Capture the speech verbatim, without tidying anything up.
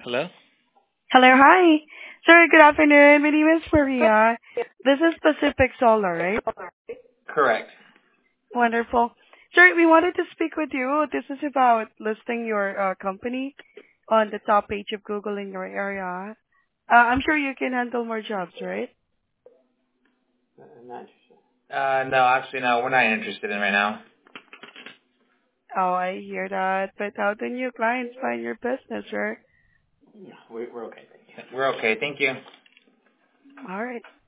Hello? Hello, hi. Sir, good afternoon. My name is Maria. This is Pacific Solar, right? Correct. Wonderful. Sir, we wanted to speak with you. This is about listing your uh, company on the top page of Google in your area. Uh, I'm sure you can handle more jobs, right? Uh, no, actually, no, we're not interested in right now. Oh, I hear that. But how do new clients find your business, sir? No, we, we're okay. Thank you. We're okay. Thank you. All right.